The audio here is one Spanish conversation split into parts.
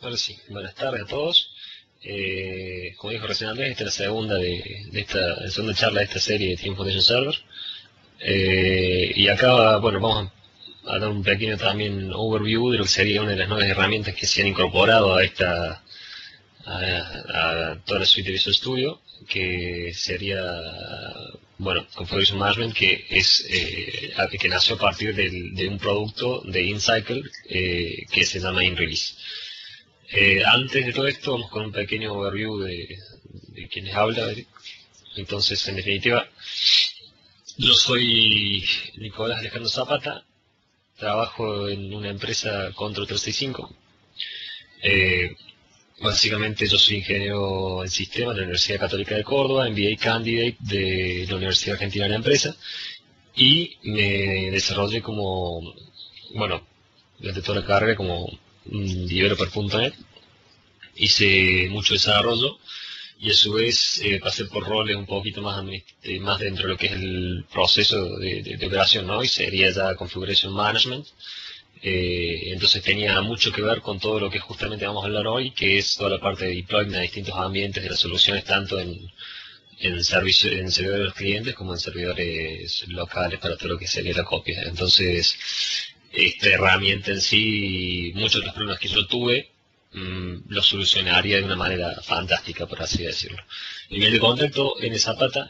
Ahora sí, buenas tardes a todos. Como dijo recién Andrés, esta es la segunda charla de esta serie de Team Foundation Server. Y acá, bueno, vamos a dar un pequeño también overview de lo que sería una de las nuevas herramientas que se han incorporado a toda la suite de Visual Studio, que sería, bueno, Configuration Management, que nació a partir de un producto de InCycle que se llama InRelease. Antes de todo esto, vamos con un pequeño overview de quién les habla. Entonces, en definitiva, yo soy Nicolás Alejandro Zapata, trabajo en una empresa Control 365. Básicamente yo soy ingeniero en sistemas de la Universidad Católica de Córdoba, MBA Candidate de la Universidad Argentina de la Empresa, y me desarrollé como, bueno, durante toda la carrera como developer.net. Hice mucho desarrollo y a su vez pasé por roles un poquito más dentro de lo que es el proceso de operación, ¿no? Y sería ya Configuration Management. Entonces tenía mucho que ver con todo lo que justamente vamos a hablar hoy, que es toda la parte de deployment a distintos ambientes de las soluciones, tanto en servidores de los clientes como en servidores locales para todo lo que sería la copia. Entonces, esta herramienta en sí, muchos de los problemas que yo tuve, lo solucionaría de una manera fantástica, por así decirlo. Nivel de contacto en Zapata,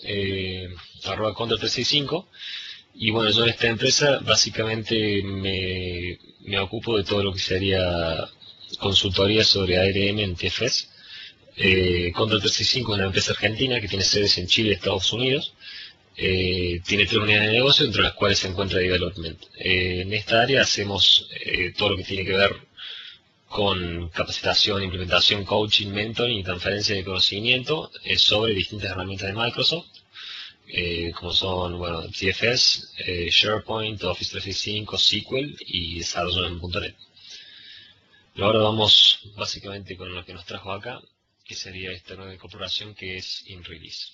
@control365. Y bueno, yo en esta empresa básicamente me ocupo de todo lo que sería consultoría sobre ARM en TFS. Control 365 es una empresa argentina que tiene sedes en Chile y Estados Unidos. Tiene 3 unidades de negocio, entre las cuales se encuentra Development. En esta área hacemos todo lo que tiene que ver con capacitación, implementación, coaching, mentoring y transferencia de conocimiento sobre distintas herramientas de Microsoft. Como son, bueno, TFS, SharePoint, Office 365, SQL y desarrollo en .NET. Ahora vamos básicamente con lo que nos trajo acá, que sería esta nueva incorporación que es InRelease.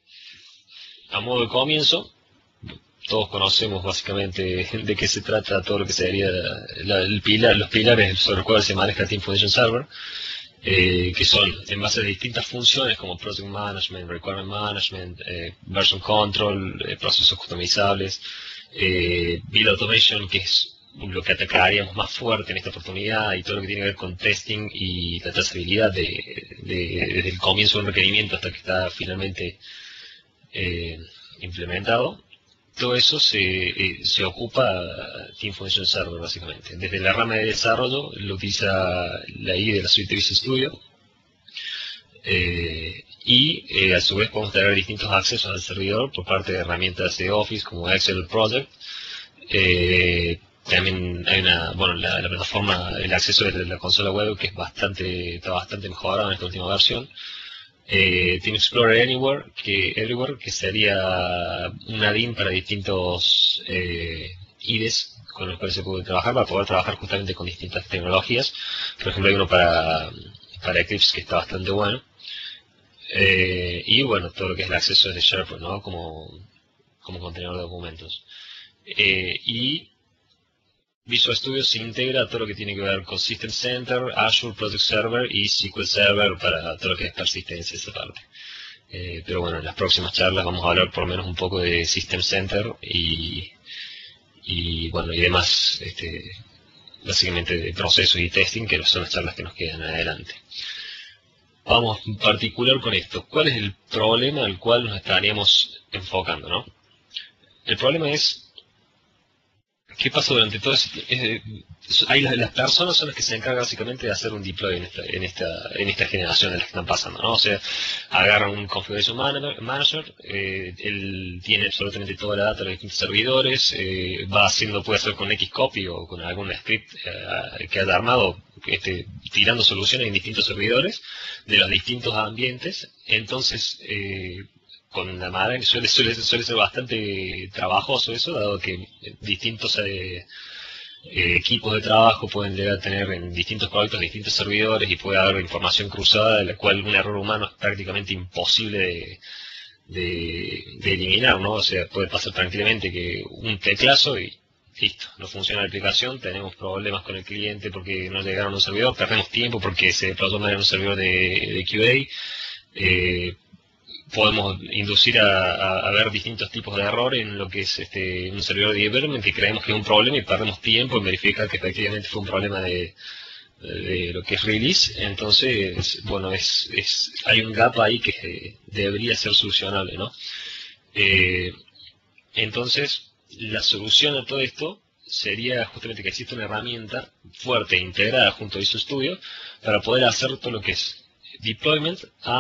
A modo de comienzo, todos conocemos básicamente de qué se trata todo lo que sería los pilares sobre los cuales se maneja Team Foundation Server. Que son en base a distintas funciones como Project Management, Requirement Management, Version Control, procesos customizables, Build Automation, que es lo que atacaríamos más fuerte en esta oportunidad, y todo lo que tiene que ver con testing y la trazabilidad desde el comienzo de un requerimiento hasta que está finalmente implementado. Todo eso se ocupa Team Foundation Server básicamente. Desde la rama de desarrollo lo utiliza la IDE de la suite de Visual Studio, y a su vez podemos tener distintos accesos al servidor por parte de herramientas de Office como Excel Project. También hay la plataforma, el acceso de la consola web, que está bastante mejorado en esta última versión. Team Explorer Everywhere, que sería un add-in para distintos IDEs con los cuales se puede trabajar, para poder trabajar justamente con distintas tecnologías. Por ejemplo, hay uno para Eclipse que está bastante bueno. Y bueno, todo lo que es el acceso desde SharePoint, ¿no? como contenedor de documentos. Y Visual Studio se integra a todo lo que tiene que ver con System Center, Azure Project Server y SQL Server para todo lo que es persistencia, esa parte. Pero bueno, en las próximas charlas vamos a hablar por lo menos un poco de System Center y bueno, y demás, básicamente de procesos y testing, que son las charlas que nos quedan adelante. Vamos en particular con esto. ¿Cuál es el problema al cual nos estaríamos enfocando, no? El problema es, ¿qué pasa durante todo ese tiempo? Las personas son las que se encargan básicamente de hacer un deploy en esta generación en la que están pasando, ¿no? O sea, agarran un Configuration Manager, él tiene absolutamente toda la data de los distintos servidores, puede hacer con Xcopy o con algún script que haya armado, tirando soluciones en distintos servidores de los distintos ambientes. Entonces, con la madre suele ser bastante trabajoso eso, dado que distintos equipos de trabajo pueden llegar a tener en distintos proyectos distintos servidores, y puede haber información cruzada de la cual un error humano es prácticamente imposible de eliminar, ¿no? O sea, puede pasar tranquilamente que un teclazo y listo, no funciona la aplicación, tenemos problemas con el cliente porque no llegaron a un servidor, perdemos tiempo porque se deployó mal en un servidor de QA. Podemos inducir a ver distintos tipos de error en lo que es un servidor de development que creemos que es un problema y perdemos tiempo en verificar que efectivamente fue un problema de lo que es release. Entonces, bueno, hay un gap ahí que debería ser solucionable, ¿no? Entonces, la solución a todo esto sería justamente que exista una herramienta fuerte e integrada junto a Visual Studio para poder hacer todo lo que es deployment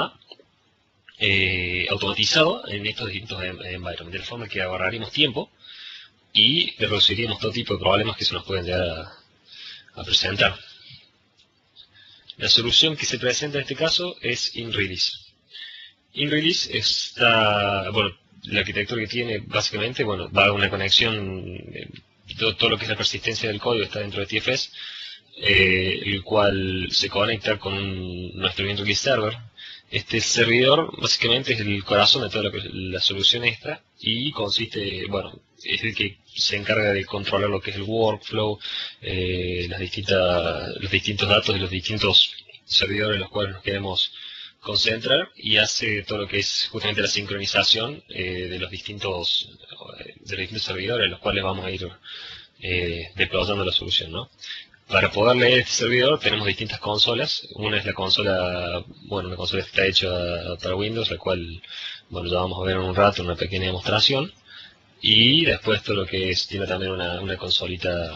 automatizado en estos distintos environments, de la forma que ahorraríamos tiempo y reduciríamos todo tipo de problemas que se nos pueden llegar a presentar. La solución que se presenta en este caso es InRelease. InRelease está, bueno, la arquitectura que tiene básicamente, bueno, va a una conexión, todo lo que es la persistencia del código está dentro de TFS, el cual se conecta con nuestro InRelease server. Este servidor básicamente es el corazón de toda la solución esta y consiste, bueno, es el que se encarga de controlar lo que es el workflow, los distintos datos de los distintos servidores en los cuales nos queremos concentrar y hace todo lo que es justamente la sincronización de los distintos servidores a los cuales vamos a ir deployando la solución, ¿no? Para poder leer este servidor tenemos distintas consolas. Una es la consola, bueno, una consola que está hecha para Windows, la cual, bueno, ya vamos a ver en un rato una pequeña demostración. Y después todo lo que es, tiene también una consola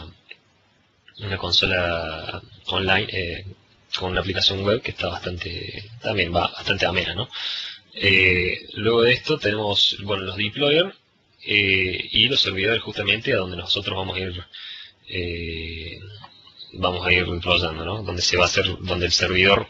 online con una aplicación web que está también va bastante amena, ¿no? Luego de esto tenemos, bueno, los deployers y los servidores justamente a donde nosotros vamos a ir deployando, ¿no? Donde el servidor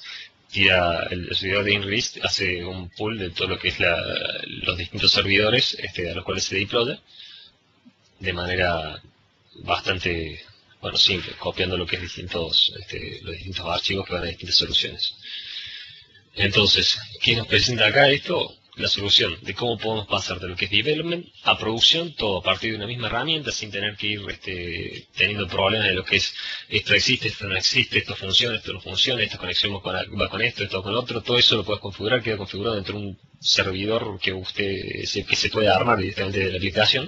el servidor de InRelease hace un pool de todo lo que es los distintos servidores a los cuales se deploya de manera bastante, bueno, simple, copiando lo que es los distintos archivos que van a distintas soluciones. Entonces, ¿qué nos presenta acá esto? La solución de cómo podemos pasar de lo que es development a producción, todo a partir de una misma herramienta, sin tener que ir teniendo problemas de lo que es esto existe, esto no existe, esto funciona, esto no funciona, esta conexión va con esto con otro. Todo eso lo puedes configurar, queda configurado dentro de un servidor que se puede armar directamente de la aplicación.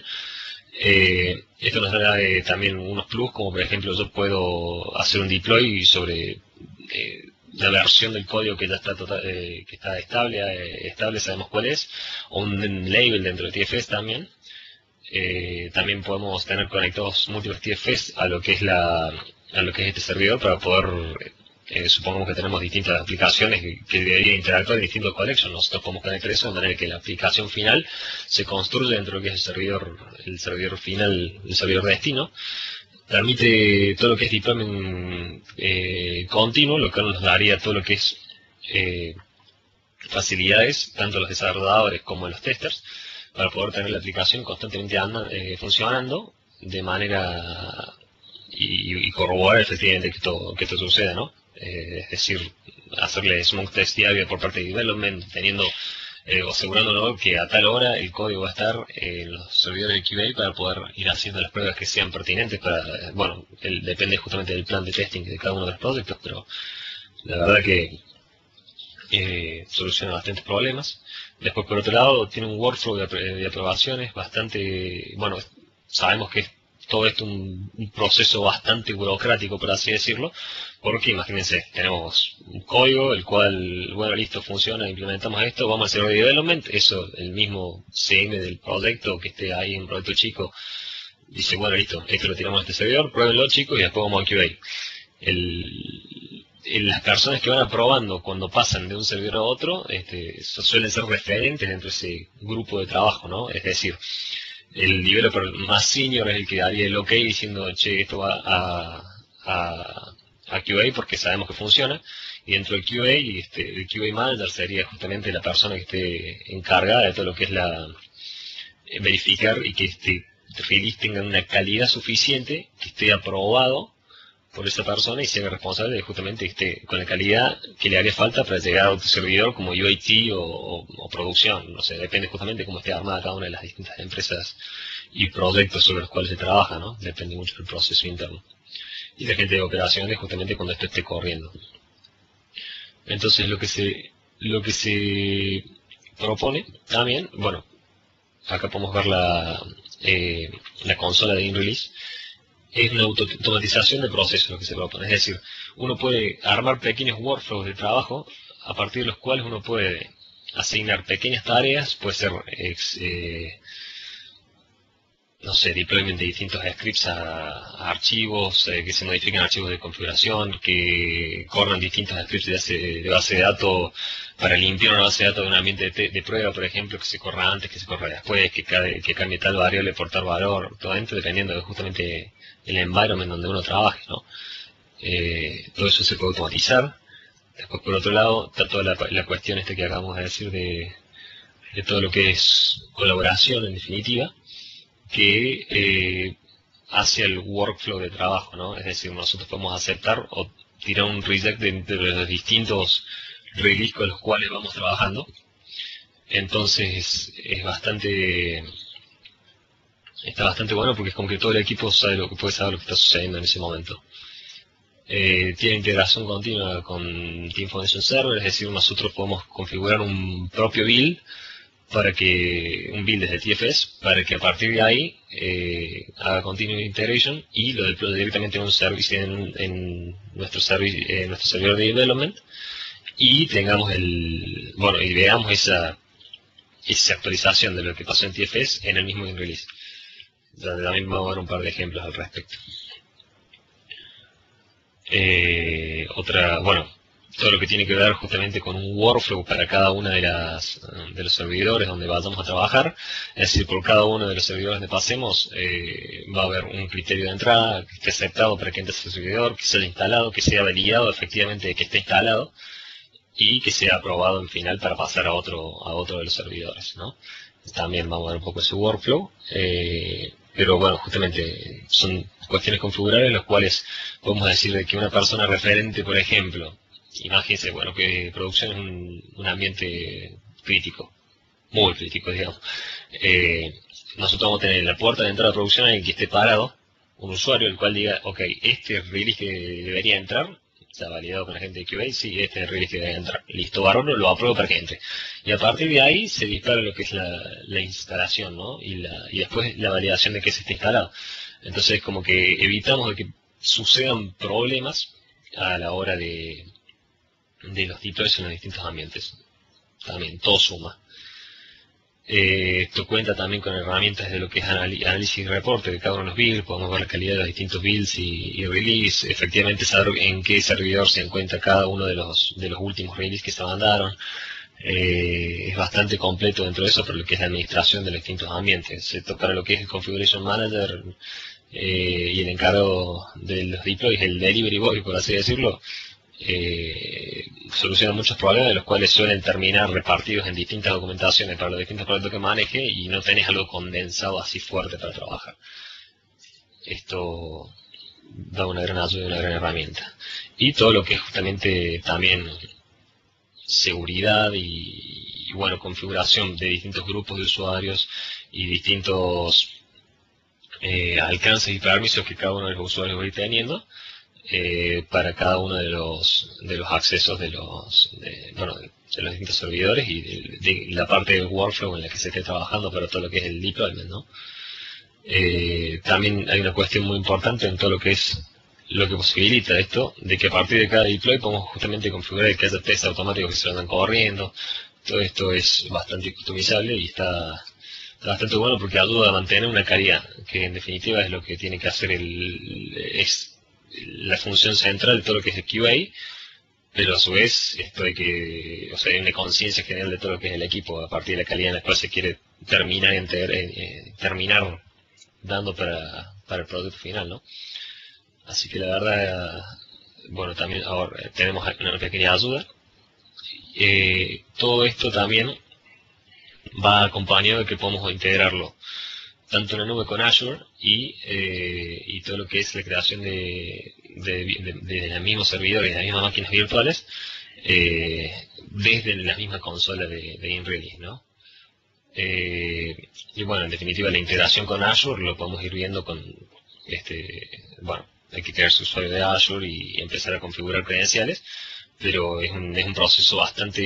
Esto nos da también unos plus, como por ejemplo yo puedo hacer un deploy sobre la versión del código que ya está que está estable, sabemos cuál es, o un label dentro de TFS también. También podemos tener conectados múltiples TFS a lo que es este servidor para poder, supongamos que tenemos distintas aplicaciones que deberían interactuar en distintos collections. Nosotros podemos conectar eso de manera que la aplicación final se construye dentro de lo que es el servidor final, el servidor destino. Permite todo lo que es deployment continuo, lo que nos daría todo lo que es facilidades, tanto a los desarrolladores como a los testers, para poder tener la aplicación constantemente funcionando de manera y corroborar efectivamente que esto suceda, ¿no? Es decir, hacerle smoke test diario por parte de development, asegurándonos que a tal hora el código va a estar en los servidores de QA para poder ir haciendo las pruebas que sean pertinentes bueno, depende justamente del plan de testing de cada uno de los proyectos, pero la verdad que soluciona bastantes problemas. Después, por otro lado, tiene un workflow de aprobaciones bastante, bueno, sabemos que es todo esto un proceso bastante burocrático, por así decirlo, porque imagínense, tenemos un código, el cual, bueno, listo, funciona, implementamos esto, vamos al server de development, eso, el mismo CM del proyecto que esté ahí en un proyecto chico, dice, bueno, listo, esto lo tiramos a este servidor, pruébenlo chicos y después vamos al QA. Las personas que van aprobando cuando pasan de un servidor a otro suelen ser referentes dentro de ese grupo de trabajo, ¿no? Es decir, el developer más senior es el que daría el OK diciendo, che, esto va a QA porque sabemos que funciona, y dentro del QA, el QA manager sería justamente la persona que esté encargada de todo lo que es verificar y que este release tenga una calidad suficiente, que esté aprobado por esa persona y sea responsable de justamente con la calidad que le haría falta para llegar a otro servidor como UAT o producción. No sé, depende justamente de cómo esté armada cada una de las distintas empresas y proyectos sobre los cuales se trabaja, ¿no? Depende mucho del proceso interno. Y la gente de operaciones justamente cuando esto esté corriendo. Entonces lo que se propone también, bueno, acá podemos ver la consola de InRelease, es una automatización de procesos lo que se propone. Es decir, uno puede armar pequeños workflows de trabajo a partir de los cuales uno puede asignar pequeñas tareas, puede ser no sé, deployment de distintos scripts a archivos, que se modifiquen archivos de configuración, que corran distintos scripts de base de datos para limpiar una base de datos de un ambiente de prueba, por ejemplo, que se corra antes, que se corra después, que cambie tal variable por tal valor, todo esto dependiendo de justamente el environment donde uno trabaje, ¿no? Todo eso se puede automatizar. Después, por otro lado, está toda la cuestión que acabamos de decir de todo lo que es colaboración, en definitiva, que hace el workflow de trabajo, ¿no? Es decir, nosotros podemos aceptar o tirar un reject de los distintos releases con los cuales vamos trabajando. Entonces está bastante bueno porque es como que todo el equipo puede saber lo que está sucediendo en ese momento. Tiene integración continua con Team Foundation Server, es decir, nosotros podemos configurar un propio build un build desde TFS, para que a partir de ahí haga continuous integration y lo deploye directamente en un service en nuestro servidor de development y tengamos y veamos esa actualización de lo que pasó en TFS en el mismo InRelease. También vamos a ver un par de ejemplos al respecto. Todo lo que tiene que ver justamente con un workflow para cada una de los servidores donde vayamos a trabajar, es decir, por cada uno de los servidores donde pasemos va a haber un criterio de entrada que esté aceptado para que entre ese servidor, que se haya instalado, que sea validado efectivamente de que esté instalado y que sea aprobado en final para pasar a otro de los servidores, ¿no? También vamos a ver un poco ese workflow, pero bueno, justamente son cuestiones configurables en las cuales podemos decir de que una persona referente, por ejemplo, imagínense, bueno, que producción es un ambiente crítico, muy crítico, digamos. Nosotros vamos a tener en la puerta de entrada de producción alguien que esté parado, un usuario el cual diga, ok, este release que debería entrar, está validado con la gente de QA, sí, este es el release que debería entrar. Listo, varón, lo apruebo para que entre. Y a partir de ahí se dispara lo que es la instalación, ¿no? Y después la validación de que se esté instalado. Entonces, como que evitamos de que sucedan problemas a la hora de los deploys en los distintos ambientes. También, todo suma. Esto cuenta también con herramientas de lo que es análisis y reporte de cada uno de los builds. Podemos ver la calidad de los distintos builds y release, efectivamente saber en qué servidor se encuentra cada uno de los últimos releases que se mandaron. Es bastante completo dentro de eso, por lo que es la administración de los distintos ambientes. Se toca lo que es el Configuration Manager y el encargo de los deploys, el Delivery Boy, por así decirlo. Soluciona muchos problemas de los cuales suelen terminar repartidos en distintas documentaciones para los distintos proyectos que maneje y no tenés algo condensado así fuerte para trabajar. Esto da una gran ayuda y una gran herramienta. Y todo lo que es justamente también seguridad y bueno, configuración de distintos grupos de usuarios y distintos alcances y permisos que cada uno de los usuarios va a ir teniendo. Para cada uno de los accesos de los distintos servidores y de la parte del workflow en la que se esté trabajando para todo lo que es el deployment, ¿no? También hay una cuestión muy importante en todo lo que es lo que posibilita esto, de que a partir de cada deploy podemos justamente configurar que haya tests automáticos que se vayan corriendo. Todo esto es bastante customizable y está bastante bueno porque ayuda a mantener una calidad, que en definitiva es lo que tiene que hacer la función central de todo lo que es el QA, pero a su vez esto de que, hay una conciencia general de todo lo que es el equipo a partir de la calidad en la cual se quiere terminar dando para el producto final, ¿no? Así que la verdad, bueno, también ahora tenemos una pequeña ayuda. Todo esto también va acompañado de que podemos integrarlo tanto en la nube con Azure y todo lo que es la creación de los mismos servidores y de las mismas máquinas virtuales desde la misma consola de InRelease, ¿no? Y bueno, en definitiva la integración con Azure lo podemos ir viendo con, bueno, hay que crear su usuario de Azure y empezar a configurar credenciales, pero es un proceso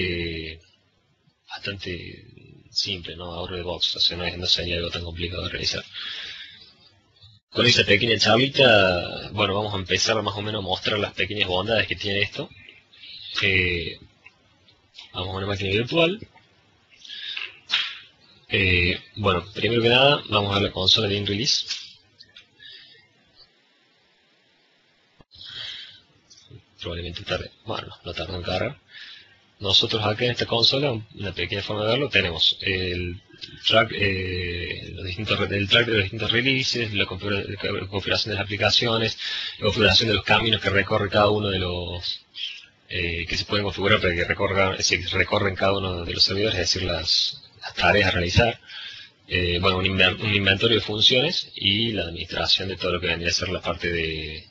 bastante simple, ¿no? Out of the box, o sea, no sería algo tan complicado de realizar. Con esa pequeña charlita, bueno, vamos a empezar más o menos a mostrar las pequeñas bondades que tiene esto. Vamos a una máquina virtual. Bueno, primero que nada, vamos a la consola de InRelease. Probablemente tarde, bueno, no tarda en cargar. Nosotros acá en esta consola, una pequeña forma de verlo, tenemos el track, el track de los distintos releases, la configuración de las aplicaciones, la configuración de los caminos que recorre cada uno de los que se pueden configurar para que recorren cada uno de los servidores, es decir, las tareas a realizar. Bueno, un inventario de funciones y la administración de todo lo que vendría a ser la parte de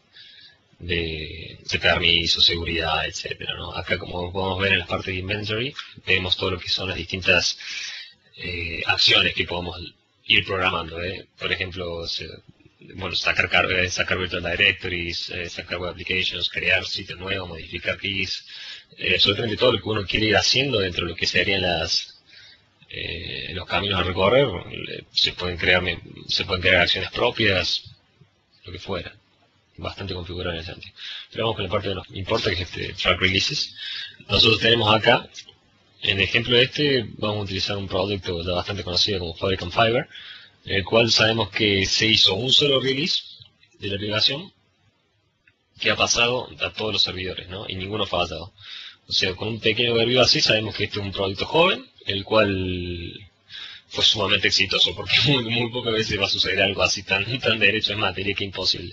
permiso, seguridad, etcétera, ¿no? Acá, como podemos ver en la parte de inventory, vemos todo lo que son las distintas acciones que podemos ir programando. Por ejemplo, bueno, sacar virtual directories, sacar web applications, crear sitios nuevos, modificar keys, absolutamente todo lo que uno quiere ir haciendo dentro de lo que serían los caminos a recorrer. Se pueden crear acciones propias, lo que fuera. Bastante configurado en ese sentido. Pero vamos con la parte que nos importa, que es track releases. Nosotros tenemos acá, en el ejemplo vamos a utilizar un producto ya bastante conocido como Fabric and Fiber, en el cual sabemos que se hizo un solo release de la aplicación que ha pasado a todos los servidores, ¿no? Y ninguno ha fallado. O sea, con un pequeño overview así sabemos que este es un producto joven, el cual fue sumamente exitoso, porque muy pocas veces va a suceder algo así tan derecho, es más, diría que imposible.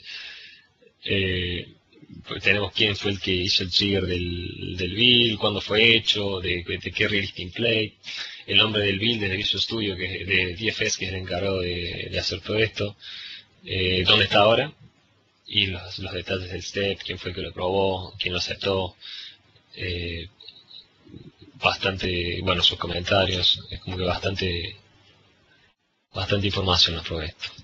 Pues tenemos quién fue el que hizo el trigger del build, cuándo fue hecho, de qué release template, el nombre del build de Visual Studio, que es de DFS, que es el encargado de hacer todo esto, dónde está ahora, y los detalles del step, quién fue el que lo probó, quién lo aceptó, bastante, bueno, sus comentarios, es como que bastante información nos provee esto.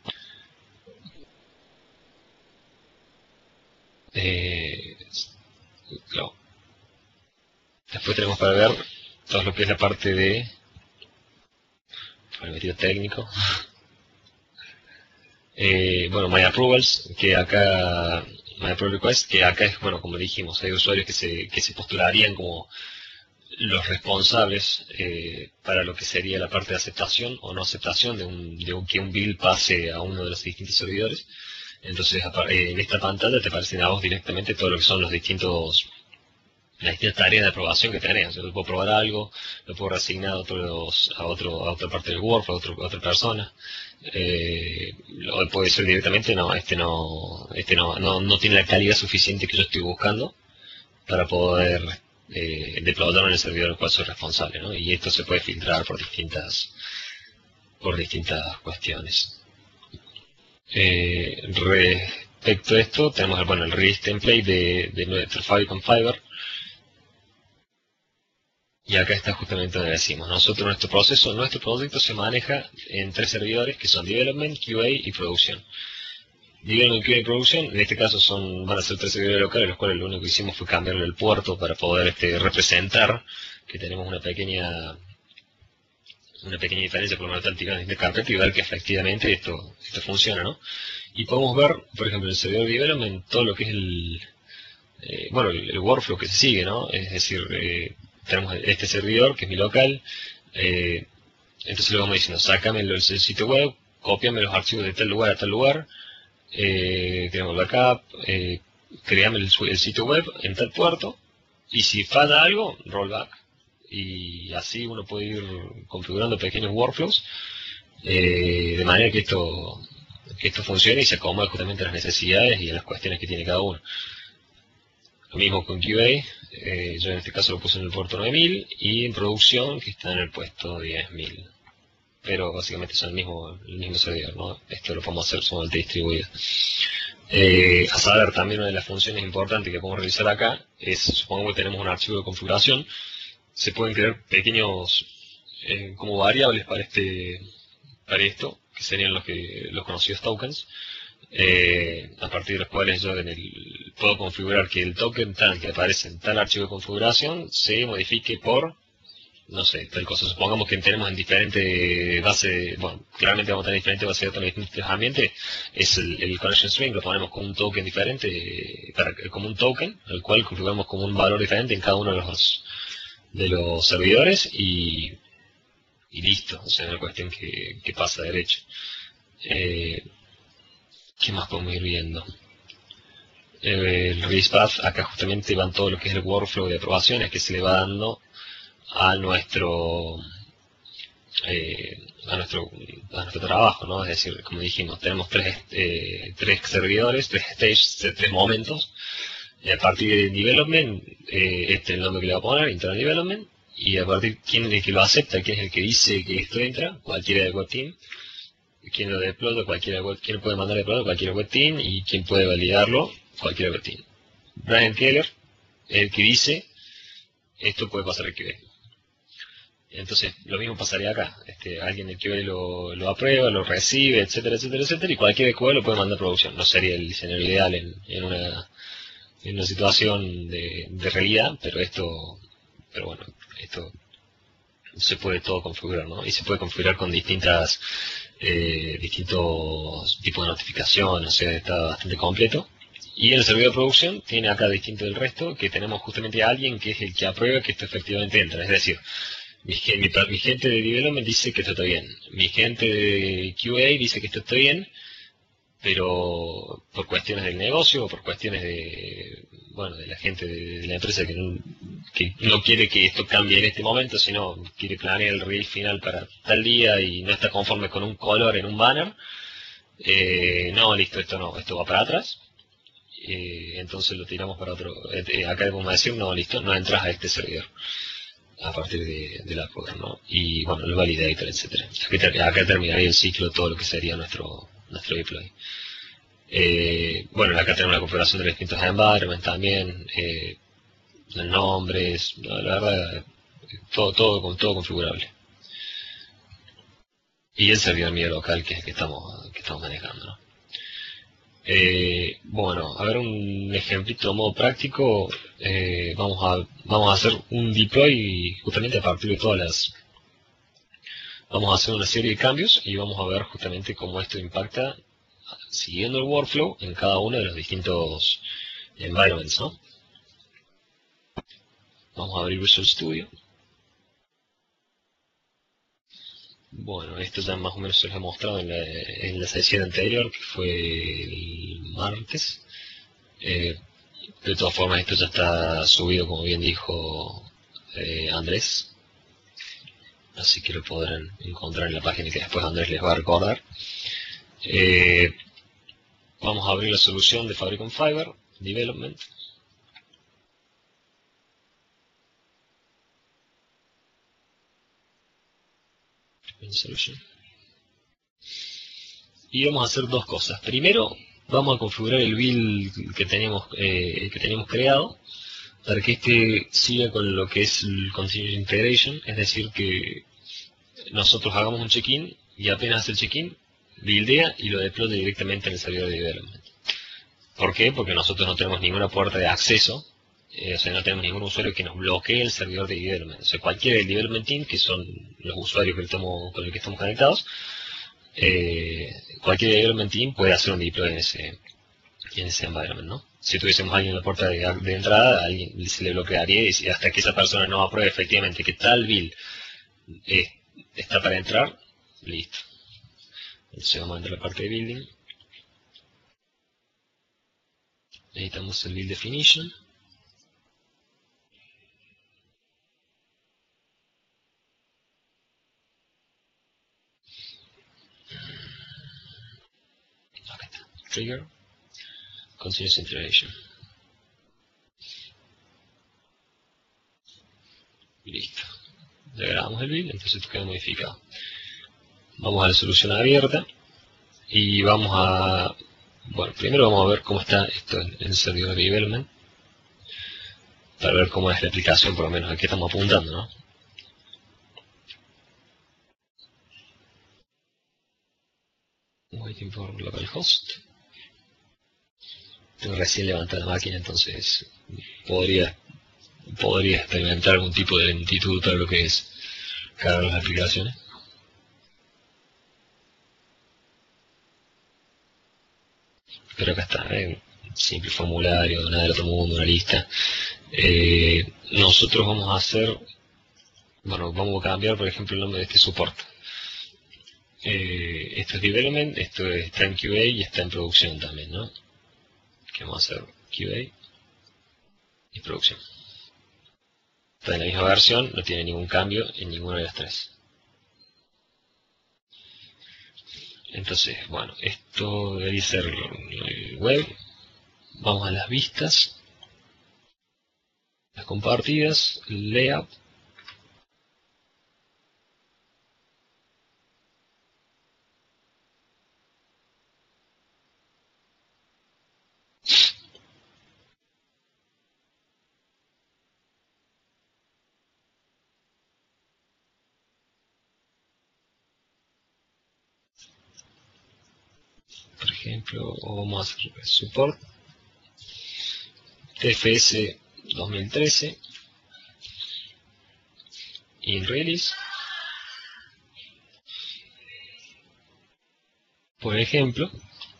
Claro. Después tenemos para ver todo lo que es la parte de el metido técnico. Bueno, My Approvals, que acá My Approval Request, que acá es, bueno, como dijimos, hay usuarios que se postularían como los responsables para lo que sería la parte de aceptación o no aceptación de que un build pase a uno de los distintos servidores. Entonces, en esta pantalla te aparecen a vos directamente todo lo que son las distintas tareas de aprobación que tenés. Yo puedo probar algo, lo puedo reasignar a otra parte del workflow, a otra persona. O puede ser directamente, no, no tiene la calidad suficiente que yo estoy buscando para poder deployarlo en el servidor del cual soy responsable, ¿no? Y esto se puede filtrar por distintas cuestiones. Respecto a esto, tenemos el release template de nuestro Fabric and Fiber. Y acá está justamente donde decimos, nuestro proyecto se maneja en 3 servidores que son Development, QA y Producción. Development, QA y Producción, en este caso van a ser 3 servidores locales, los cuales lo único que hicimos fue cambiarle el puerto para poder representar que tenemos una pequeña diferencia, por lo menos al tirar de carpeta y ver que efectivamente esto funciona, ¿no? Y podemos ver, por ejemplo, en el servidor Development, todo lo que es el workflow que se sigue, ¿no? Es decir, tenemos este servidor, que es mi local, entonces le vamos diciendo, sácame el sitio web, cópiame los archivos de tal lugar a tal lugar, creamos el backup, creame el sitio web en tal puerto, y si falla algo, rollback. Y así uno puede ir configurando pequeños workflows de manera que esto funcione y se acomode justamente a las necesidades y a las cuestiones que tiene cada uno. Lo mismo con QA, yo en este caso lo puse en el puerto 9000 y en producción que está en el puesto 10000. Pero básicamente son el mismo servidor, ¿no? Esto lo podemos hacer sumamente distribuido. A saber, también una de las funciones importantes que podemos realizar acá es, supongamos que tenemos un archivo de configuración, se pueden crear pequeños como variables para para esto, que serían los conocidos tokens, a partir de los cuales yo puedo configurar que el token tal que aparece en tal archivo de configuración se modifique por, no sé, tal cosa. Supongamos que tenemos en diferentes bases, bueno, claramente vamos a tener diferentes bases de datos en distintos ambientes, es el connection string, lo ponemos como un token diferente, como un token, al cual configuramos como un valor diferente en cada uno de los servidores y listo, o sea, es una cuestión que pasa derecho. ¿Qué más podemos ir viendo? El release path, acá justamente van todo lo que es el workflow de aprobaciones que se le va dando a nuestro a nuestro trabajo, ¿no? Es decir, como dijimos, tenemos tres servidores, tres stages, tres momentos, y a partir de development, este es el nombre que le va a poner, internal development, y a partir de quién es el que lo acepta, quién es el que dice que esto entra, cualquiera del web team, quién lo deploya, quién puede mandar deploy, cualquier web team, y quién puede validarlo, cualquier web team. Brian Keller es el que dice, esto puede pasar el QA. Entonces, lo mismo pasaría acá. Alguien del QA lo aprueba, lo recibe, etcétera, etcétera, etcétera, y cualquier QA lo puede mandar a producción. No sería el escenario ideal en una situación de realidad, pero bueno, esto se puede todo configurar, ¿no? Y se puede configurar con distintos tipos de notificación, o sea, está bastante completo. Y el servidor de producción tiene acá, distinto del resto, que tenemos justamente a alguien que es el que aprueba que esto efectivamente entra. Es decir, mi gente de development dice que esto está bien. Mi gente de QA dice que esto está bien, pero por cuestiones del negocio o por cuestiones de la gente de la empresa que no quiere que esto cambie en este momento, sino quiere planear el release final para tal día y no está conforme con un color en un banner, no, listo, esto va para atrás. Entonces lo tiramos para otro. Acá podemos decir, no, listo, no entras a este servidor a partir de la prueba, ¿no? Y bueno, el validator, etcétera. Acá terminaría el ciclo, todo lo que sería nuestro deploy. Bueno, acá tenemos la configuración de los distintos environments también, nombres, la verdad, todo configurable. Y el servidor mío local que es el que estamos manejando, ¿no? Bueno, a ver un ejemplito de modo práctico. Vamos a hacer un deploy justamente a partir de vamos a hacer una serie de cambios y vamos a ver justamente cómo esto impacta siguiendo el workflow en cada uno de los distintos environments, ¿no? Vamos a abrir Visual Studio. Bueno, esto ya más o menos se lo he mostrado en la sesión anterior, que fue el martes. De todas formas, esto ya está subido, como bien dijo Andrés. Así que lo podrán encontrar en la página que después Andrés les va a recordar. Vamos a abrir la solución de Fabric on Fiverr, Development. Y vamos a hacer dos cosas. Primero, vamos a configurar el build que teníamos creado para que este siga con lo que es el Continuous Integration, es decir, que nosotros hagamos un check-in y apenas hace el check-in, buildea y lo deploya directamente en el servidor de development. ¿Por qué? Porque nosotros no tenemos ninguna puerta de acceso, o sea, no tenemos ningún usuario que nos bloquee el servidor de development. O sea, cualquiera del development team, que son los usuarios con el que estamos conectados, cualquier development team puede hacer un deploy en ese environment, ¿no? Si tuviésemos alguien en la puerta de entrada, a alguien se le bloquearía y hasta que esa persona no apruebe efectivamente que tal build está para entrar, listo. Entonces vamos a entrar a la parte de building. Necesitamos el build definition. Acá está. Trigger. Continuous Integration. Y listo. Ya grabamos el build, entonces esto queda modificado. Vamos a la solución abierta y vamos a... Bueno, primero vamos a ver cómo está esto en el servidor de development para ver cómo es la aplicación, por lo menos a qué estamos apuntando, ¿no? waiting for localhost. Tengo recién levantada la máquina, entonces podría experimentar algún tipo de lentitud para lo que es cargar las aplicaciones. Pero acá está, simple formulario, nada del otro mundo, una lista. Nosotros vamos a hacer, bueno, vamos a cambiar por ejemplo el nombre de este soporte. Esto es development, esto está en QA y está en producción también, ¿no? Que vamos a hacer QA y producción. Está en la misma versión, no tiene ningún cambio en ninguna de las tres. Entonces, bueno, esto debería ser web. Vamos a las vistas, las compartidas, layout. Por ejemplo, vamos a hacer support TFS 2013 in release, por ejemplo.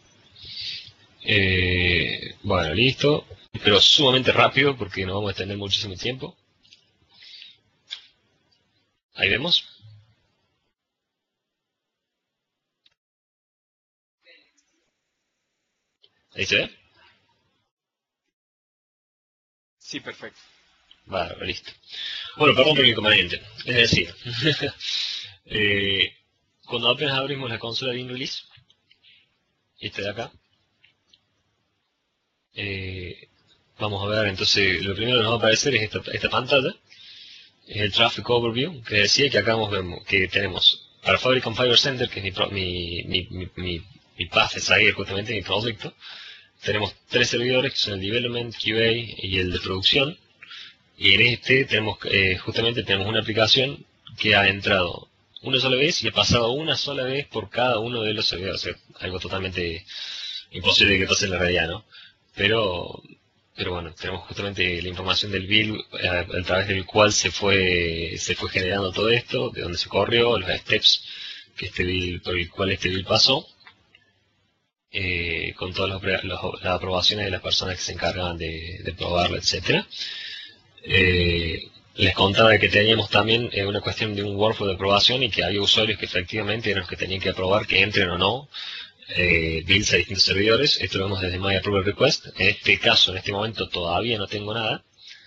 Bueno, listo, pero sumamente rápido porque no vamos a extender muchísimo tiempo. Ahí vemos. Ahí se ve. Sí, perfecto. Vale, listo. Bueno, perdón por el inconveniente. Es decir, cuando apenas abrimos la consola de InRelease, este de acá, vamos a ver, entonces, lo primero que nos va a aparecer es esta pantalla, es el Traffic Overview, que decía que acá vemos que tenemos para Fabric Configure Center, que es mi path de seguir justamente, mi proyecto. Tenemos tres servidores que son el Development, QA y el de producción. Y en este tenemos justamente tenemos una aplicación que ha entrado una sola vez y ha pasado una sola vez por cada uno de los servidores. O sea, algo totalmente imposible que pase en la realidad, ¿no? Pero bueno, tenemos justamente la información del build a través del cual se fue generando todo esto, de dónde se corrió, los steps que por el cual este build pasó. Con todas las aprobaciones de las personas que se encargan de probarlo, etc. Les contaba que teníamos también una cuestión de un workflow de aprobación y que había usuarios que efectivamente eran los que tenían que aprobar que entren o no builds a distintos servidores. Esto lo vemos desde My Approval Request. En este caso, en este momento, todavía no tengo nada.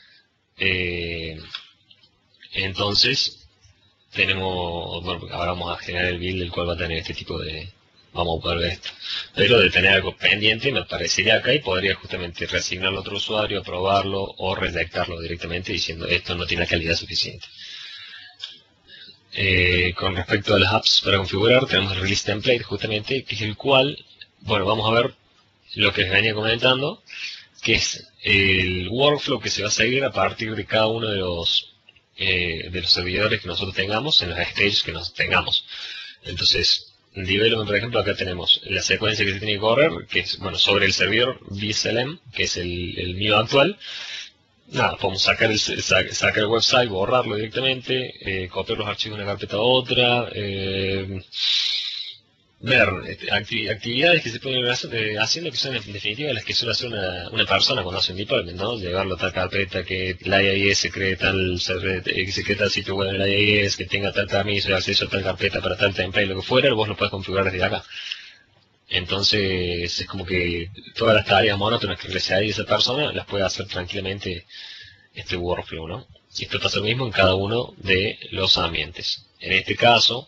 Entonces, tenemos, bueno, ahora vamos a generar el build el cual va a tener este tipo de... Vamos a poder ver esto. Pero de tener algo pendiente me aparecería acá y podría justamente reasignarlo a otro usuario, aprobarlo o rejectarlo directamente diciendo esto no tiene la calidad suficiente. Con respecto a las apps para configurar, tenemos el release template justamente, que es el cual, bueno, vamos a ver lo que les venía comentando, que es el workflow que se va a seguir a partir de cada uno de los servidores que nosotros tengamos, en los stages que nos tengamos. Entonces, en Development, por ejemplo, acá tenemos la secuencia que se tiene que correr, que es, bueno, sobre el servidor BSLM, que es el mío actual. Nada, podemos sacar el website, borrarlo directamente, copiar los archivos de una carpeta a otra, ver actividades que se pueden ir haciendo que son en definitiva las que suele hacer una persona cuando hace un deployment, ¿no? Llevarlo a tal carpeta, que la IIS cree tal sitio web en la IIS, que tenga tal permiso de acceso a tal carpeta para tal template, lo que fuera, vos lo puedes configurar desde acá. Entonces es como que todas las tareas monótonas que realizaría esa persona las puede hacer tranquilamente este workflow, ¿no? Y esto pasa lo mismo en cada uno de los ambientes. En este caso,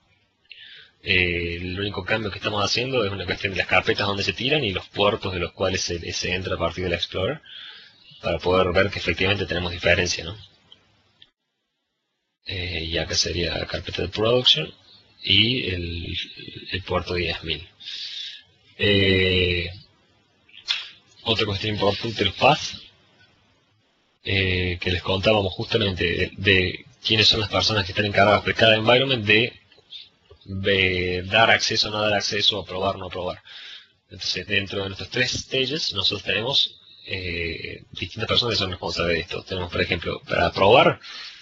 el único cambio que estamos haciendo es una cuestión de las carpetas donde se tiran y los puertos de los cuales se entra a partir del Explorer para poder ver que efectivamente tenemos diferencia, ¿no? Y acá sería la carpeta de production y el puerto 10.000. Otra cuestión importante, el path, que les contábamos justamente de quiénes son las personas que están encargadas de cada environment de dar acceso, no dar acceso, aprobar, no aprobar. Entonces, dentro de nuestros 3 stages, nosotros tenemos distintas personas que son responsables de esto. Tenemos, por ejemplo, para aprobar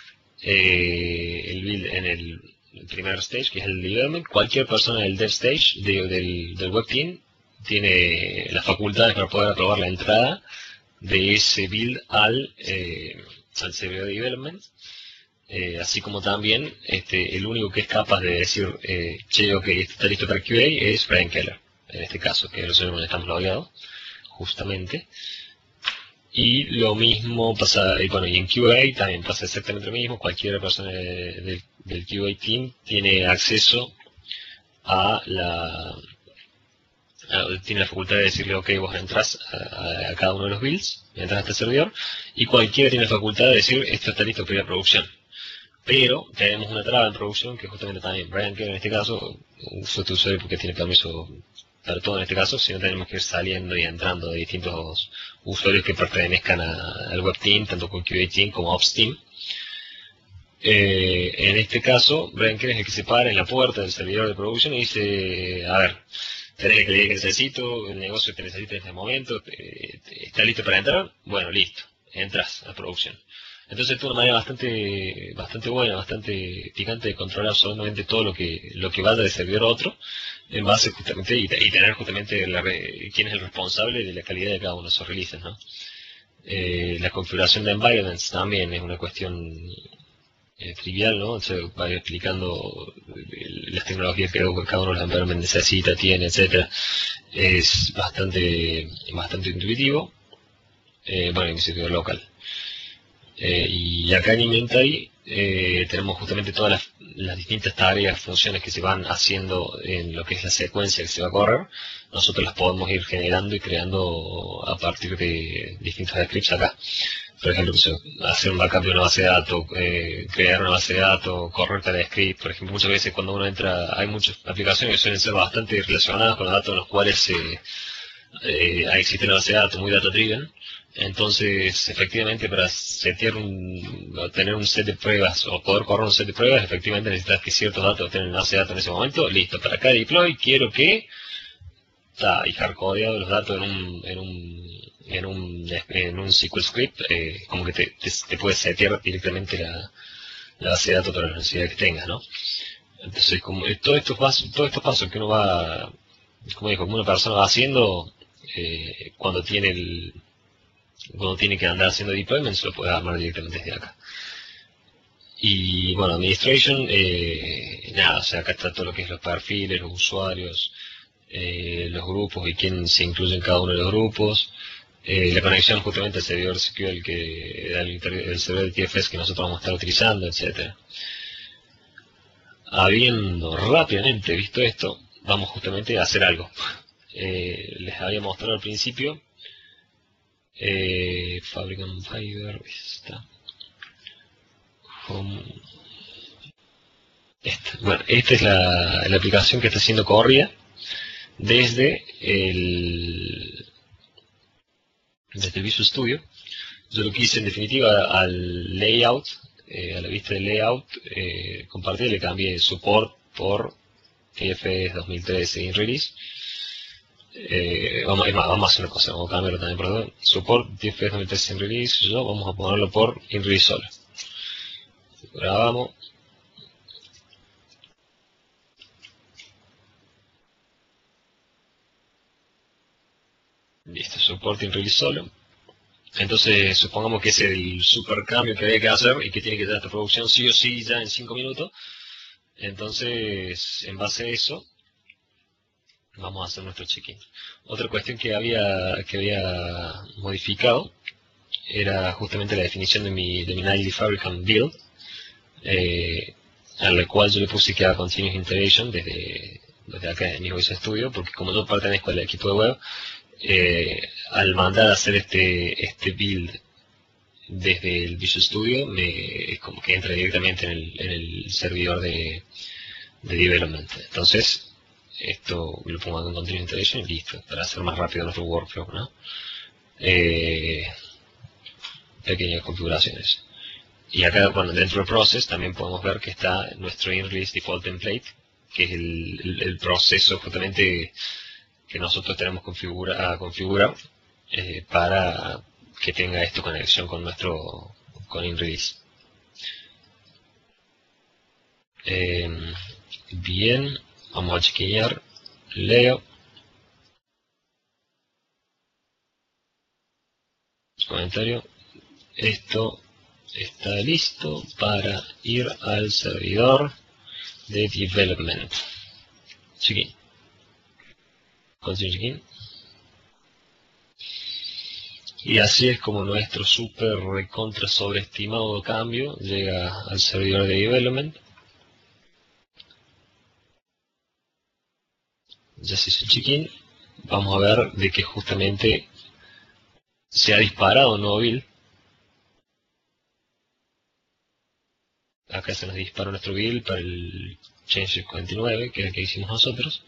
el build en el primer stage, que es el development, cualquier persona del dev stage, del web team, tiene las facultades para poder aprobar la entrada de ese build al servidor de development. Así como también el único que es capaz de decir, che, ok, esto está listo para QA, es Brian Keller, en este caso, que es donde estamos logueados, justamente. Y lo mismo pasa, y bueno, y en QA también pasa exactamente lo mismo. Cualquier persona del QA team tiene acceso tiene la facultad de decirle, ok, vos entras a cada uno de los builds, entras a este servidor, y cualquiera tiene la facultad de decir, esto está listo para ir a producción. Pero tenemos una traba en producción que justamente también Brian Keller en este caso, uso este usuario porque tiene permiso para todo en este caso, si no tenemos que ir saliendo y entrando de distintos usuarios que pertenezcan al web team, tanto con QA team como ops team. En este caso, Brian Keller es el que se para en la puerta del servidor de producción y dice, a ver, tenés que necesito, el negocio te necesita en este momento, ¿está listo para entrar? Bueno, listo, entras a producción. Entonces es una manera bastante buena, bastante picante de controlar absolutamente todo lo que vaya de servidor a otro, en base justamente, y tener justamente quién es el responsable de la calidad de cada uno de esos releases, ¿no? La configuración de environments también es una cuestión trivial, ¿no? O sea, va explicando las tecnologías que cada uno de los environments necesita, tiene, etcétera. Es bastante intuitivo. Bueno, en mi servidor local. Y acá en Inventory tenemos justamente todas las distintas tareas, funciones que se van haciendo en lo que es la secuencia que se va a correr. Nosotros las podemos ir generando y creando a partir de distintos scripts acá. Por ejemplo, hacer un backup de una base de datos, crear una base de datos, correr tal script. Por ejemplo, muchas veces cuando uno entra, hay muchas aplicaciones que suelen ser bastante relacionadas con los datos en los cuales existe una base de datos muy data driven. Entonces, efectivamente, para tener un set de pruebas o poder correr un set de pruebas, efectivamente necesitas que ciertos datos estén en la base de datos en ese momento. Listo, para cada deploy quiero que y hardcodeado los datos en un SQL script, como que te puedes setear directamente la base de datos para las necesidades que tengas, ¿no? Entonces, como todos estos pasos que uno va, como una persona va haciendo, cuando tiene que andar haciendo deployments, lo puede armar directamente desde acá. Y bueno, administration, nada, o sea, acá está todo lo que es los perfiles, los usuarios, los grupos y quién se incluye en cada uno de los grupos, la conexión justamente al servidor SQL, el servidor de TFS que nosotros vamos a estar utilizando, etcétera. Habiendo rápidamente visto esto, vamos justamente a hacer algo. Les había mostrado al principio Fabricant Fiber, está. Bueno, esta es la aplicación que está siendo corrida desde el Visual Studio. Yo lo que hice en definitiva al layout, a la vista del layout, compartí, le cambié support por TFS 2013 in release. Vamos a hacer una cosa, vamos a cambiarlo también, perdón. Support TFS 2013 in release, vamos a ponerlo por in release solo. Grabamos. Listo, support in release solo. Entonces, supongamos que es el super cambio que hay que hacer y que tiene que llegar a esta producción sí o sí ya en 5 minutos. Entonces, en base a eso, vamos a hacer nuestro check-in. Otra cuestión que había modificado era justamente la definición de mi Nightly Fabricant build, a la cual yo le puse que haga Continuous Integration desde acá en mi Visual Studio, porque como yo pertenezco al equipo de web, al mandar a hacer este build desde el Visual Studio, es como que entra directamente en el servidor de development. Entonces, esto lo pongo con Continuous Integration y listo, para hacer más rápido nuestro workflow, ¿no? Pequeñas configuraciones. Y acá, bueno, dentro del process también podemos ver que está nuestro in-release default template, que es el proceso justamente que nosotros tenemos a configurar para que tenga esto conexión con InRelease. Bien, vamos a chequear Leo. Comentario. Esto está listo para ir al servidor de development. Check-in. Continue check-in. Y así es como nuestro super recontra sobreestimado cambio llega al servidor de development. Ya se hizo el check-in. Vamos a ver de que justamente se ha disparado un nuevo build. Acá se nos disparó nuestro build para el Change 49, que es el que hicimos nosotros.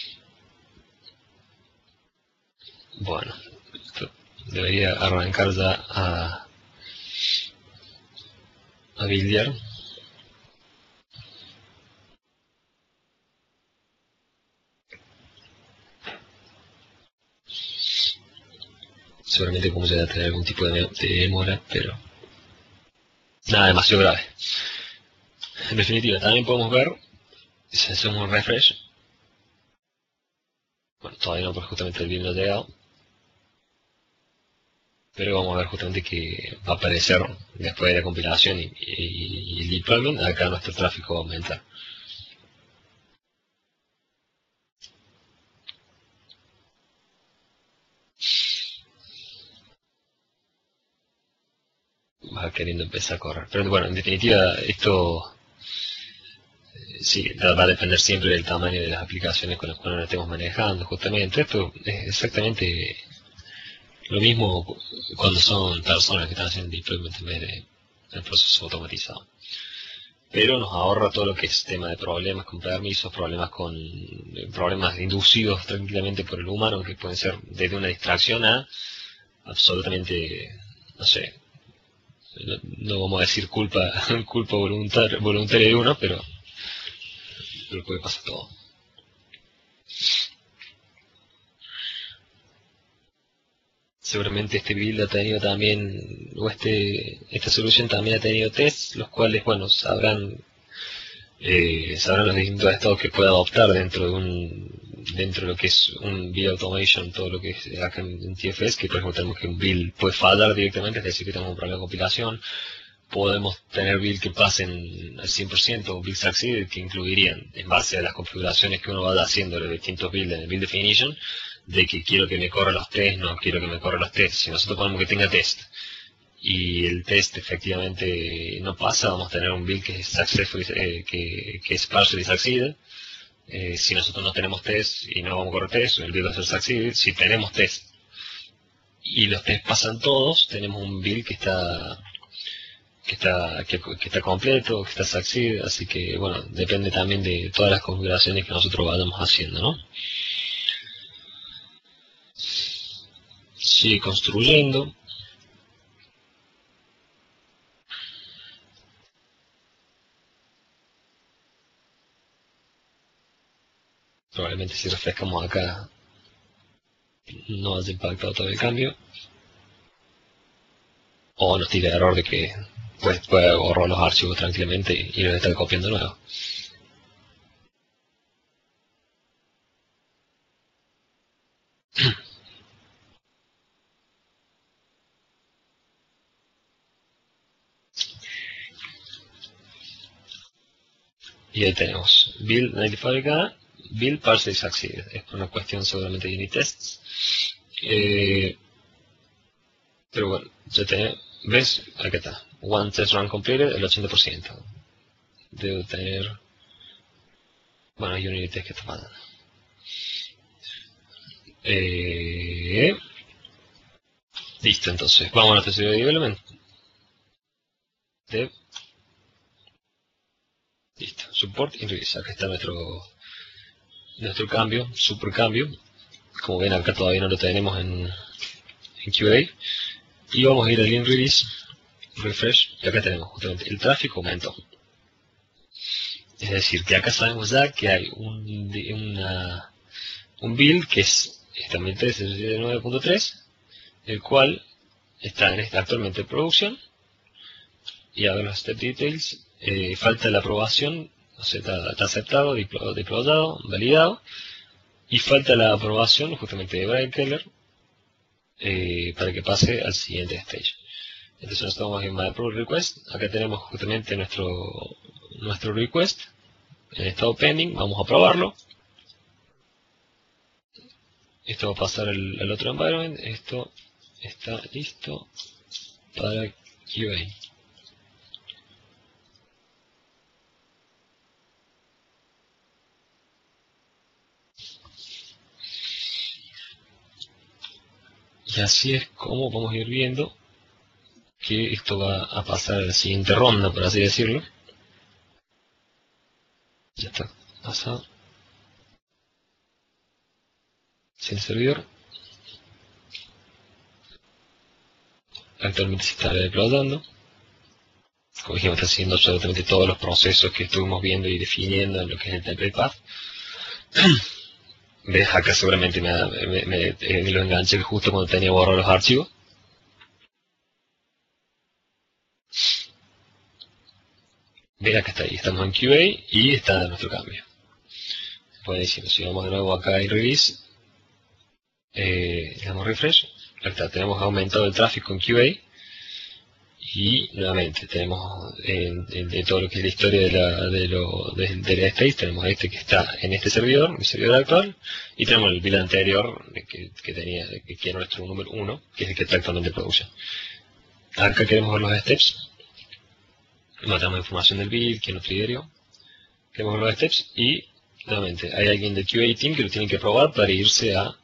Bueno, esto debería arrancar ya a buildear. Seguramente como se va a tener algún tipo de demora, pero nada demasiado grave. En definitiva, también podemos ver, si hacemos un refresh, bueno, todavía no, porque justamente el build no ha llegado, pero vamos a ver justamente que va a aparecer después de la compilación y el deployment, acá nuestro tráfico va a aumentar. Va queriendo empezar a correr. Pero bueno, en definitiva, esto sí, va a depender siempre del tamaño de las aplicaciones con las cuales nos estemos manejando, justamente. Esto es exactamente lo mismo cuando son personas que están haciendo deployment en vez de el proceso automatizado. Pero nos ahorra todo lo que es tema de problemas con permisos, problemas inducidos tranquilamente por el humano, que pueden ser desde una distracción a absolutamente, no sé, no vamos a decir culpa voluntaria de uno, pero puede pasar todo. Seguramente este build ha tenido también, o esta solución también ha tenido tests, los cuales, bueno, sabrán los distintos estados que puede adoptar dentro de lo que es un build automation, todo lo que es acá en TFS, que por ejemplo tenemos que un build puede fallar directamente, es decir, que tenemos un problema de compilación. Podemos tener build que pasen al 100% o build succeed, que incluirían, en base a las configuraciones que uno vaya haciendo los distintos builds en el build definition, de que quiero que me corra los test, no quiero que me corra los test. Si nosotros ponemos que tenga test y el test efectivamente no pasa, vamos a tener un build que es successful, que es partially succeed. Si nosotros no tenemos test y no vamos a correr test, el build va a ser succeed. Si tenemos test y los test pasan todos, tenemos un build que está completo, que está succeed, así que bueno, depende también de todas las configuraciones que nosotros vayamos haciendo, ¿no? Sigue construyendo. Probablemente si refrescamos acá no haya impactado todo el cambio. O nos tira error de que puede borrar los archivos tranquilamente y los está copiando de nuevo. Y ahí tenemos build 95K, build partially succeed. Es una cuestión seguramente de unit tests. Pero bueno, ya tenemos, ¿ves? Acá está. One test run completed, el 80%. Debo tener, bueno, hay unit test que está mandando. Listo, entonces, vamos a nuestro servidor de development. Dev. Listo, support y release. Acá está nuestro cambio, super cambio. Como ven, acá todavía no lo tenemos en QA. Y vamos a ir al in release, refresh, y acá tenemos justamente el tráfico aumentó. Es decir, que acá sabemos ya que hay un build que es esta 1003.9.3, el cual está actualmente en producción. Y a ver los step details, falta la aprobación, o sea, está aceptado, deployado, validado, y falta la aprobación justamente de Brian Keller para que pase al siguiente stage. Entonces estamos en My Approve Request. Acá tenemos justamente nuestro request en estado pending. Vamos a probarlo. Esto va a pasar al otro environment. Esto está listo para QA. Y así es como vamos a ir viendo que esto va a pasar a la siguiente ronda, por así decirlo. Ya está pasado. Sin servidor. Actualmente se está deployando. Como dijimos, está haciendo absolutamente todos los procesos que estuvimos viendo y definiendo en lo que es el template path. ¿Ves? Acá seguramente me lo enganché justo cuando tenía borrar los archivos. ¿Ves? Acá está ahí. Estamos en QA y está nuestro cambio. Buenísimo. Si vamos de nuevo acá en release, le damos refresh. Ahí está. Tenemos aumentado el tráfico en QA. Y nuevamente tenemos en todo lo que es la historia de la stage, tenemos este que está en este servidor, mi servidor actual, y tenemos el build anterior que era nuestro número 1, que es el que está actualmente en producción. Acá queremos ver los steps, tenemos información del build, quién lo triggerió, queremos ver los steps y nuevamente hay alguien del QA team que lo tiene que probar para irse a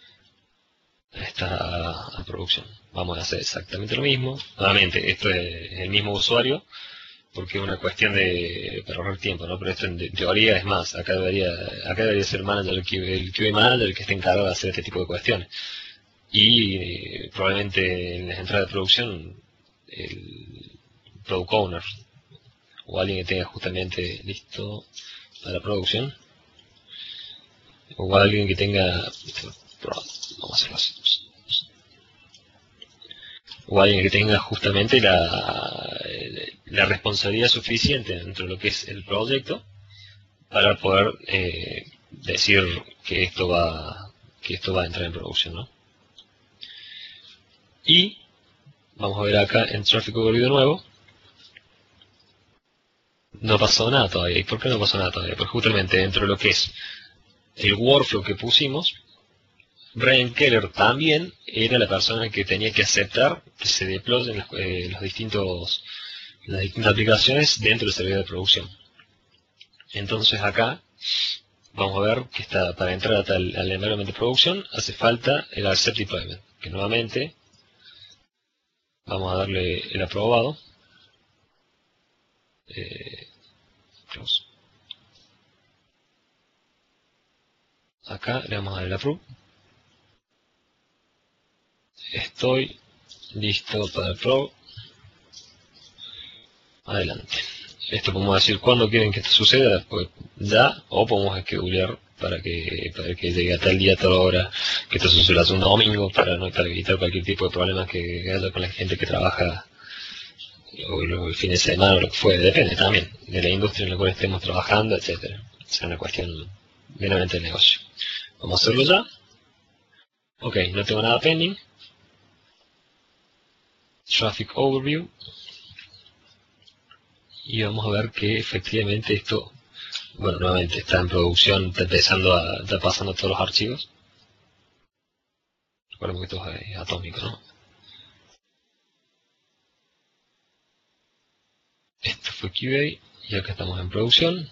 producción. Vamos a hacer exactamente lo mismo. Nuevamente, esto es el mismo usuario, porque es una cuestión para ahorrar tiempo, ¿no? Pero esto en teoría es más. Acá debería ser el manager, el QA manager, el que esté encargado de hacer este tipo de cuestiones. Y probablemente en las entradas de producción, el product owner o alguien que tenga justamente listo para producción, o alguien que tenga, vamos a hacerlo así, o alguien que tenga justamente la responsabilidad suficiente dentro de lo que es el proyecto para poder decir que esto va a entrar en producción, ¿no? Y vamos a ver acá en Traffic Overview de nuevo. No ha pasado nada todavía. ¿Y por qué no pasó nada todavía? Porque justamente dentro de lo que es el workflow que pusimos, Brian Keller también era la persona que tenía que aceptar que se deployen las distintas aplicaciones dentro del servidor de producción. Entonces acá vamos a ver que para entrar al environment de producción hace falta el accept deployment, que nuevamente vamos a darle el aprobado. Close. Acá le vamos a dar el approve. Estoy listo para el pro. Adelante. Esto podemos decir cuándo quieren que esto suceda, después ya, o podemos schedulear para que llegue a tal día, a tal hora, que esto suceda un domingo, para evitar cualquier tipo de problemas que haya con la gente que trabaja o el fin de semana o lo que fuera. Depende también de la industria en la cual estemos trabajando, etcétera. Es una cuestión meramente de negocio. Vamos a hacerlo ya. Ok, no tengo nada pending. Traffic Overview. Y vamos a ver que efectivamente esto, bueno, nuevamente está en producción, está pasando todos los archivos. Recuerden que esto es atómico, ¿no? Esto fue QA y acá estamos en producción.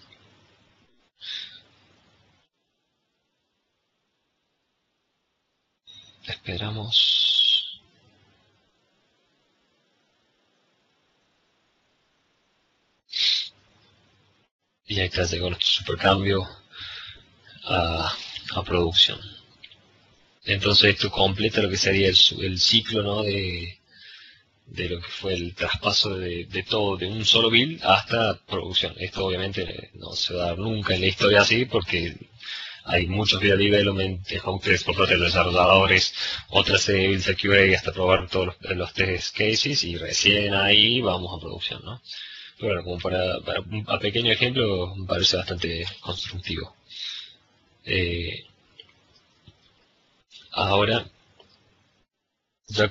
Esperamos. Y acá llegó nuestro supercambio a producción. Entonces esto completa lo que sería el ciclo, ¿no? de de lo que fue el traspaso de todo, de un solo build hasta producción. Esto obviamente no se va a dar nunca en la historia así, porque hay muchos video development, hosts por parte de los desarrolladores, otras de builds de QA hasta probar todos los test cases, y recién ahí vamos a producción, ¿no? Pero bueno, como a pequeño ejemplo, me parece bastante constructivo. Ahora, ya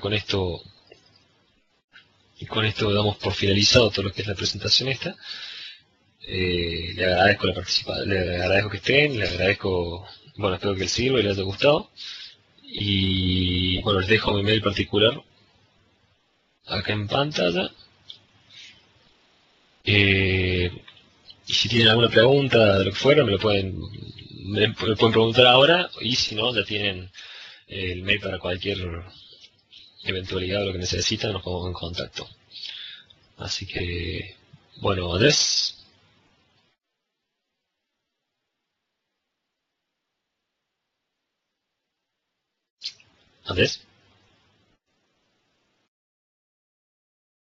con esto damos por finalizado todo lo que es la presentación esta. Le agradezco la participación, le agradezco que estén, le agradezco, bueno, espero que les sirva y les haya gustado. Y bueno, les dejo mi mail particular acá en pantalla. Y si tienen alguna pregunta de lo que fuera, me pueden preguntar ahora, y si no, ya tienen el mail para cualquier eventualidad o lo que necesitan, nos ponemos en contacto. Así que, bueno, Andrés. Andrés.